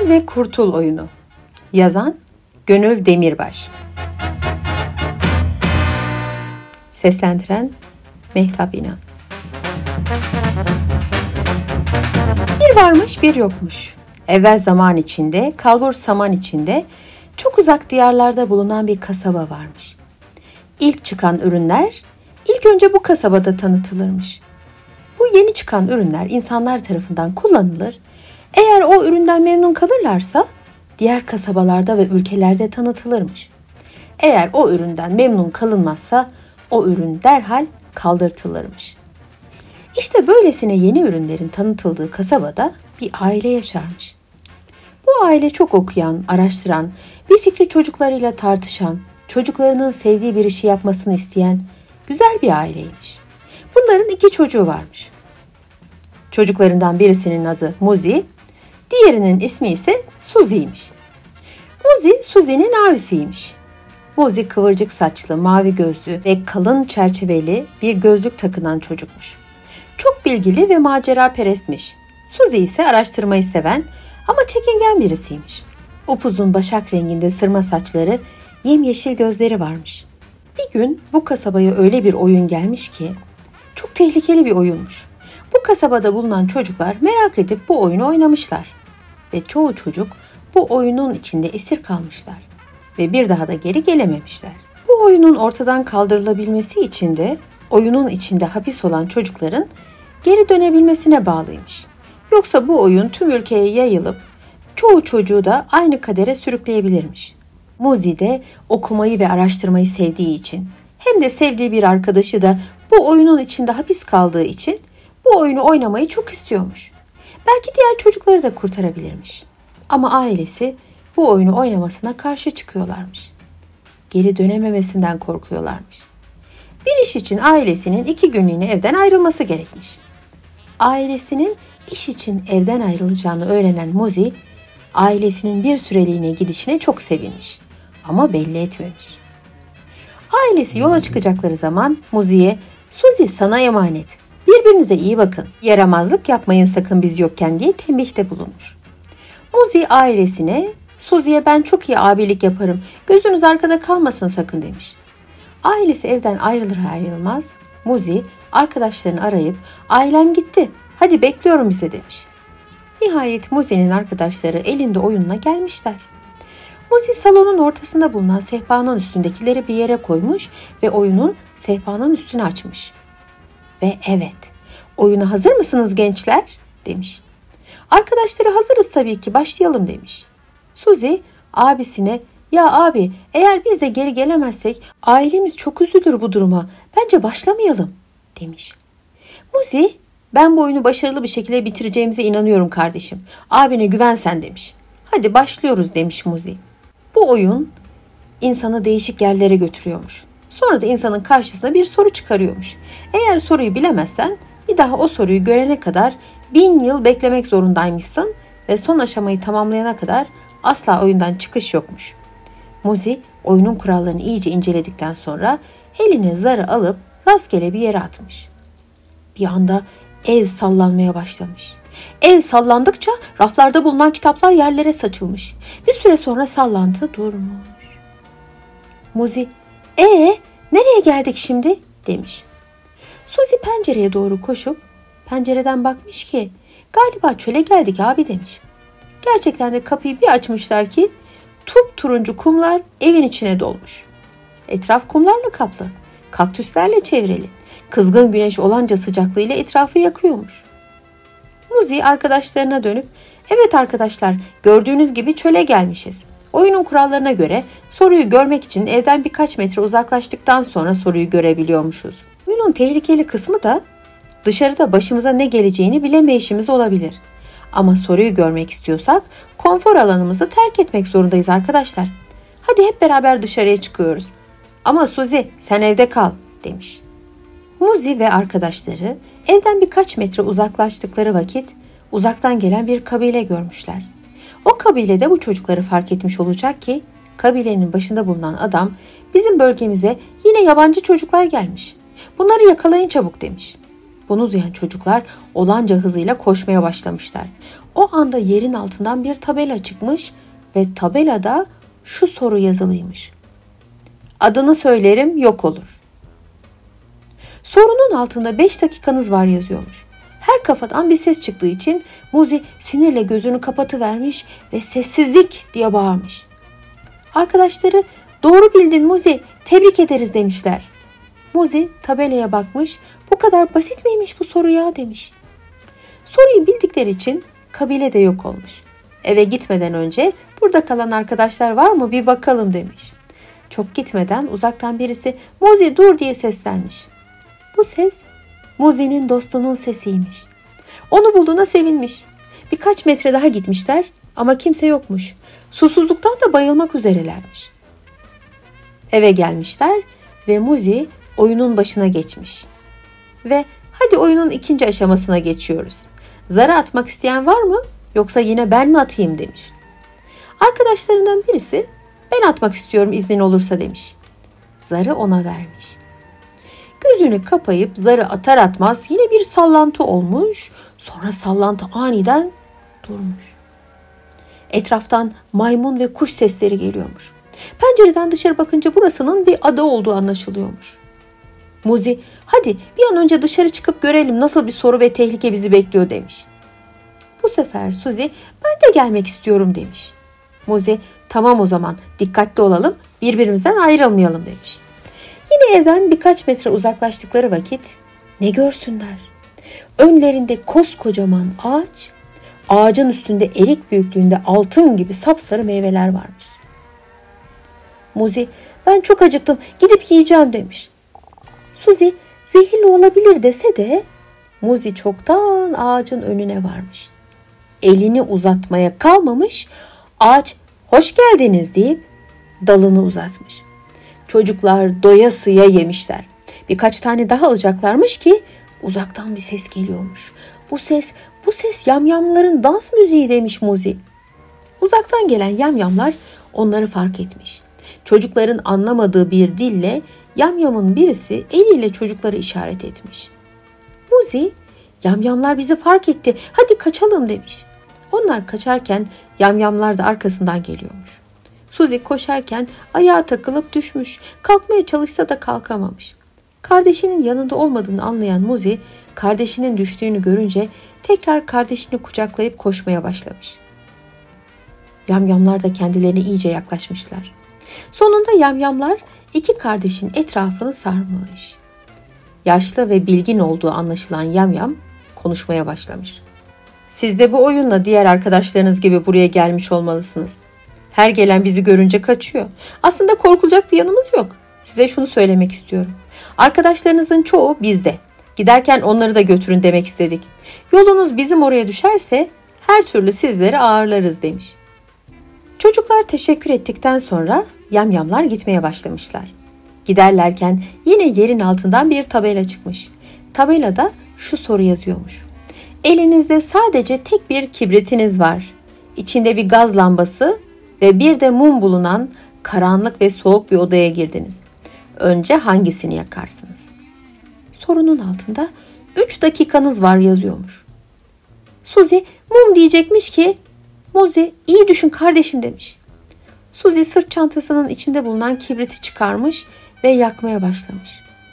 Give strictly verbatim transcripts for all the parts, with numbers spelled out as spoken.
Gel ve Kurtul Oyunu. Yazan Gönül Demirbaş. Seslendiren Mehtap İnan. Bir varmış bir yokmuş. Evvel zaman içinde, kalbur saman içinde, çok uzak diyarlarda bulunan bir kasaba varmış. İlk çıkan ürünler ilk önce bu kasabada tanıtılırmış. Bu yeni çıkan ürünler insanlar tarafından kullanılır. Eğer o üründen memnun kalırlarsa diğer kasabalarda ve ülkelerde tanıtılırmış. Eğer o üründen memnun kalınmazsa o ürün derhal kaldırtılırmış. İşte böylesine yeni ürünlerin tanıtıldığı kasabada bir aile yaşarmış. Bu aile çok okuyan, araştıran, bir fikri çocuklarıyla tartışan, çocuklarının sevdiği bir işi yapmasını isteyen güzel bir aileymiş. Bunların iki çocuğu varmış. Çocuklarından birisinin adı Muzi, diğerinin ismi ise Suzi'ymiş. Muzi, Suzi'nin abisiymiş. Muzi kıvırcık saçlı, mavi gözlü ve kalın çerçeveli bir gözlük takınan çocukmuş. Çok bilgili ve macera perestmiş. Suzi ise araştırmayı seven ama çekingen birisiymiş. Upuzun başak renginde sırma saçları, yemyeşil gözleri varmış. Bir gün bu kasabaya öyle bir oyun gelmiş ki çok tehlikeli bir oyunmuş. Bu kasabada bulunan çocuklar merak edip bu oyunu oynamışlar. Ve çoğu çocuk bu oyunun içinde esir kalmışlar. Ve bir daha da geri gelememişler. Bu oyunun ortadan kaldırılabilmesi için de oyunun içinde hapis olan çocukların geri dönebilmesine bağlıymış. Yoksa bu oyun tüm ülkeye yayılıp çoğu çocuğu da aynı kadere sürükleyebilirmiş. Muzi de okumayı ve araştırmayı sevdiği için hem de sevdiği bir arkadaşı da bu oyunun içinde hapis kaldığı için bu oyunu oynamayı çok istiyormuş. Belki diğer çocukları da kurtarabilirmiş. Ama ailesi bu oyunu oynamasına karşı çıkıyorlarmış. Geri dönememesinden korkuyorlarmış. Bir iş için ailesinin iki günlüğüne evden ayrılması gerekmiş. Ailesinin iş için evden ayrılacağını öğrenen Muzi, ailesinin bir süreliğine gidişine çok sevinmiş ama belli etmemiş. Ailesi yola çıkacakları zaman Muzi'ye "Suzi sana emanet. Birbirinize iyi bakın. Yaramazlık yapmayın sakın biz yokken" diye tembihte bulunmuş. Muzi ailesine "Suzi'ye ben çok iyi abilik yaparım. Gözünüz arkada kalmasın sakın" demiş. Ailesi evden ayrılır ayrılmaz Muzi arkadaşlarını arayıp "Ailem gitti. Hadi bekliyorum bize" demiş. Nihayet Muzi'nin arkadaşları elinde oyunla gelmişler. Muzi salonun ortasında bulunan sehpanın üstündekileri bir yere koymuş ve oyunun sehpanın üstünü açmış. Ve evet, oyuna hazır mısınız gençler? Demiş. Arkadaşları hazırız tabii ki, başlayalım demiş. Suzi abisine "Ya abi, eğer biz de geri gelemezsek ailemiz çok üzülür bu duruma. Bence başlamayalım" demiş. Muzi "Ben bu oyunu başarılı bir şekilde bitireceğimize inanıyorum kardeşim. Abine güven sen" demiş. "Hadi başlıyoruz" demiş Muzi. Bu oyun insanı değişik yerlere götürüyormuş. Sonra da insanın karşısına bir soru çıkarıyormuş. Eğer soruyu bilemezsen bir daha o soruyu görene kadar bin yıl beklemek zorundaymışsın ve son aşamayı tamamlayana kadar asla oyundan çıkış yokmuş. Muzi oyunun kurallarını iyice inceledikten sonra eline zarı alıp rastgele bir yere atmış. Bir anda ev sallanmaya başlamış. Ev sallandıkça raflarda bulunan kitaplar yerlere saçılmış. Bir süre sonra sallantı durmuş. Muzi "Ee, nereye geldik şimdi?" demiş. Suzi pencereye doğru koşup pencereden bakmış ki "Galiba çöle geldik abi" demiş. Gerçekten de kapıyı bir açmışlar ki turuncu kumlar evin içine dolmuş. Etraf kumlarla kaplı, kaktüslerle çevrili. Kızgın güneş olanca sıcaklığıyla etrafı yakıyormuş. Muzi arkadaşlarına dönüp "Evet arkadaşlar, gördüğünüz gibi çöle gelmişiz. Oyunun kurallarına göre soruyu görmek için evden birkaç metre uzaklaştıktan sonra soruyu görebiliyormuşuz. Oyunun tehlikeli kısmı da dışarıda başımıza ne geleceğini bilemeyişimiz olabilir. Ama soruyu görmek istiyorsak konfor alanımızı terk etmek zorundayız arkadaşlar. Hadi hep beraber dışarıya çıkıyoruz. Ama Suzi sen evde kal" demiş. Muzi ve arkadaşları evden birkaç metre uzaklaştıkları vakit uzaktan gelen bir kabile görmüşler. O kabile de bu çocukları fark etmiş olacak ki kabilenin başında bulunan adam "Bizim bölgemize yine yabancı çocuklar gelmiş. Bunları yakalayın çabuk" demiş. Bunu duyan çocuklar olanca hızıyla koşmaya başlamışlar. O anda yerin altından bir tabela çıkmış ve tabelada şu soru yazılıymış: adını söylerim yok olur. Sorunun altında beş dakikanız var yazıyormuş. Her kafadan bir ses çıktığı için Muzi sinirle gözünü kapatıvermiş ve sessizlik diye bağırmış. Arkadaşları doğru bildin Muzi, tebrik ederiz demişler. Muzi tabelaya bakmış, bu kadar basit miymiş bu soru ya demiş. Soruyu bildikleri için kabile de yok olmuş. Eve gitmeden önce burada kalan arkadaşlar var mı bir bakalım demiş. Çok gitmeden uzaktan birisi Muzi dur diye seslenmiş. Bu ses Muzi'nin dostunun sesiymiş. Onu bulduğuna sevinmiş. Birkaç metre daha gitmişler ama kimse yokmuş. Susuzluktan da bayılmak üzerelermiş. Eve gelmişler ve Muzi oyunun başına geçmiş. Ve hadi oyunun ikinci aşamasına geçiyoruz. Zarı atmak isteyen var mı yoksa yine ben mi atayım demiş. Arkadaşlarından birisi ben atmak istiyorum iznin olursa demiş. Zarı ona vermiş. Gözünü kapayıp zarı atar atmaz yine bir sallantı olmuş. Sonra sallantı aniden durmuş. Etraftan maymun ve kuş sesleri geliyormuş. Pencereden dışarı bakınca burasının bir ada olduğu anlaşılıyormuş. Muzi hadi bir an önce dışarı çıkıp görelim nasıl bir soru ve tehlike bizi bekliyor demiş. Bu sefer Suzi ben de gelmek istiyorum demiş. Muzi tamam o zaman dikkatli olalım birbirimizden ayrılmayalım demiş. Yine evden birkaç metre uzaklaştıkları vakit ne görsünler? Önlerinde koskocaman ağaç, ağacın üstünde erik büyüklüğünde altın gibi sapsarı meyveler varmış. Muzi ben çok acıktım gidip yiyeceğim demiş. Suzi zehirli olabilir dese de Muzi çoktan ağacın önüne varmış. Elini uzatmaya kalmamış, ağaç hoş geldiniz deyip dalını uzatmış. Çocuklar doyasıya yemişler. Birkaç tane daha alacaklarmış ki uzaktan bir ses geliyormuş. Bu ses, bu ses yamyamların dans müziği demiş Muzi. Uzaktan gelen yamyamlar onları fark etmiş. Çocukların anlamadığı bir dille yamyamın birisi eliyle çocukları işaret etmiş. Muzi, yamyamlar bizi fark etti, hadi kaçalım demiş. Onlar kaçarken yamyamlar da arkasından geliyormuş. Suzi koşarken ayağa takılıp düşmüş. Kalkmaya çalışsa da kalkamamış. Kardeşinin yanında olmadığını anlayan Muzi, kardeşinin düştüğünü görünce tekrar kardeşini kucaklayıp koşmaya başlamış. Yamyamlar da kendilerine iyice yaklaşmışlar. Sonunda yamyamlar iki kardeşin etrafını sarmış. Yaşlı ve bilgin olduğu anlaşılan yamyam konuşmaya başlamış. Siz de bu oyunla diğer arkadaşlarınız gibi buraya gelmiş olmalısınız. Her gelen bizi görünce kaçıyor. Aslında korkulacak bir yanımız yok. Size şunu söylemek istiyorum. Arkadaşlarınızın çoğu bizde. Giderken onları da götürün demek istedik. Yolunuz bizim oraya düşerse her türlü sizleri ağırlarız demiş. Çocuklar teşekkür ettikten sonra yamyamlar gitmeye başlamışlar. Giderlerken yine yerin altından bir tabela çıkmış. Tabelada şu soru yazıyormuş. Elinizde sadece tek bir kibritiniz var. İçinde bir gaz lambası ve bir de mum bulunan karanlık ve soğuk bir odaya girdiniz. Önce hangisini yakarsınız? Sorunun altında üç dakikanız var yazıyormuş. Suzi mum diyecekmiş ki Muzi iyi düşün kardeşim demiş. Suzi sırt çantasının içinde bulunan kibriti çıkarmış ve yakmaya başlamış.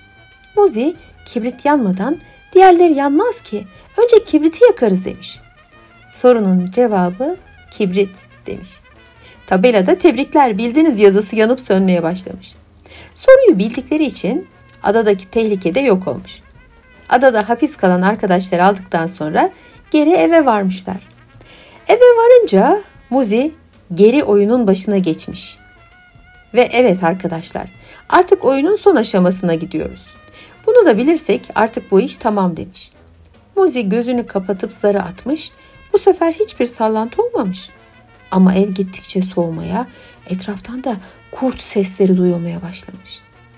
Muzi kibrit yanmadan diğerleri yanmaz ki önce kibriti yakarız demiş. Sorunun cevabı kibrit demiş. Tabelada tebrikler bildiniz yazısı yanıp sönmeye başlamış. Soruyu bildikleri için adadaki tehlike de yok olmuş. Adada hapis kalan arkadaşları aldıktan sonra geri eve varmışlar. Eve varınca Muzi geri oyunun başına geçmiş. Ve evet arkadaşlar artık oyunun son aşamasına gidiyoruz. Bunu da bilirsek artık bu iş tamam demiş. Muzi gözünü kapatıp zarı atmış. Bu sefer hiçbir sallantı olmamış. Ama ev gittikçe soğumaya, etraftan da kurt sesleri duyulmaya başlamış.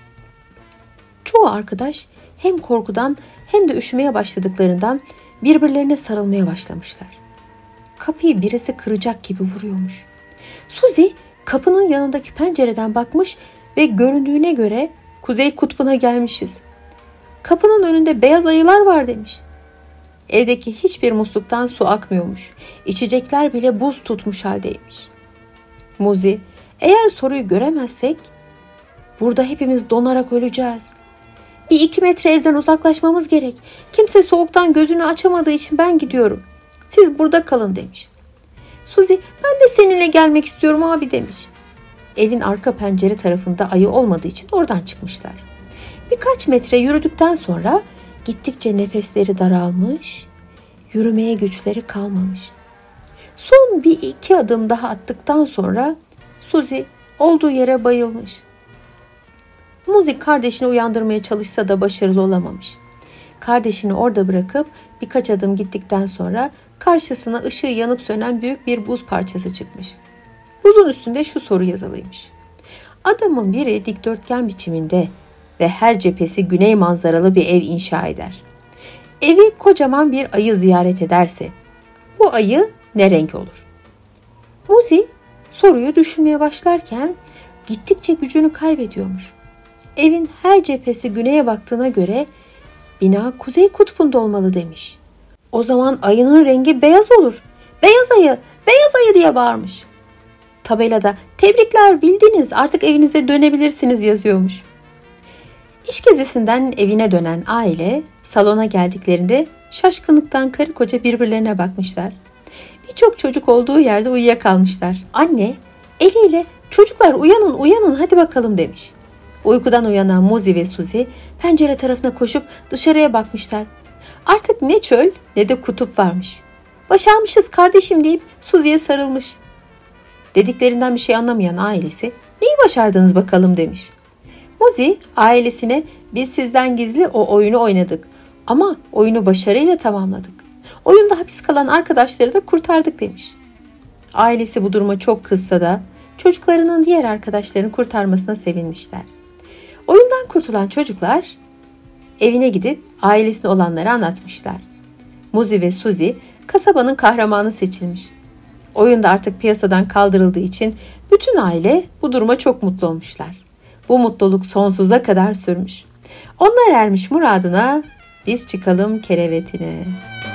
Çoğu arkadaş hem korkudan hem de üşümeye başladıklarından birbirlerine sarılmaya başlamışlar. Kapıyı birisi kıracak gibi vuruyormuş. Suzi kapının yanındaki pencereden bakmış ve göründüğüne göre Kuzey Kutbu'na gelmişiz. Kapının önünde beyaz ayılar var demiş. Evdeki hiçbir musluktan su akmıyormuş. İçecekler bile buz tutmuş haldeymiş. Muzi, eğer soruyu göremezsek burada hepimiz donarak öleceğiz. Bir iki metre evden uzaklaşmamız gerek. Kimse soğuktan gözünü açamadığı için ben gidiyorum. Siz burada kalın demiş. Suzi, ben de seninle gelmek istiyorum abi demiş. Evin arka pencere tarafında ayı olmadığı için oradan çıkmışlar. Birkaç metre yürüdükten sonra gittikçe nefesleri daralmış, yürümeye güçleri kalmamış. Son bir iki adım daha attıktan sonra Suzi olduğu yere bayılmış. Muzi kardeşini uyandırmaya çalışsa da başarılı olamamış. Kardeşini orada bırakıp birkaç adım gittikten sonra karşısına ışığı yanıp sönen büyük bir buz parçası çıkmış. Buzun üstünde şu soru yazılıymış. Adamın biri dikdörtgen biçiminde ve her cephesi güney manzaralı bir ev inşa eder. Evi kocaman bir ayı ziyaret ederse bu ayı ne renk olur? Muzi soruyu düşünmeye başlarken gittikçe gücünü kaybediyormuş. Evin her cephesi güneye baktığına göre bina kuzey kutbunda olmalı demiş. O zaman ayının rengi beyaz olur. Beyaz ayı, beyaz ayı diye bağırmış. Tabelada tebrikler bildiniz artık evinize dönebilirsiniz yazıyormuş. İş gezisinden evine dönen aile salona geldiklerinde şaşkınlıktan karı koca birbirlerine bakmışlar. Birçok çocuk olduğu yerde uyuyakalmışlar. Anne eliyle çocuklar uyanın uyanın hadi bakalım demiş. Uykudan uyanan Muzi ve Suzi pencere tarafına koşup dışarıya bakmışlar. Artık ne çöl ne de kutup varmış. Başarmışız kardeşim deyip Suzi'ye sarılmış. Dediklerinden bir şey anlamayan ailesi neyi başardınız bakalım demiş. Muzi ailesine biz sizden gizli o oyunu oynadık ama oyunu başarıyla tamamladık. Oyunda hapis kalan arkadaşları da kurtardık demiş. Ailesi bu duruma çok kızsa da çocuklarının diğer arkadaşlarını kurtarmasına sevinmişler. Oyundan kurtulan çocuklar evine gidip ailesine olanları anlatmışlar. Muzi ve Suzi kasabanın kahramanı seçilmiş. Oyunda artık piyasadan kaldırıldığı için bütün aile bu duruma çok mutlu olmuşlar. Bu mutluluk sonsuza kadar sürmüş. Onlar ermiş muradına, biz çıkalım kerevetine.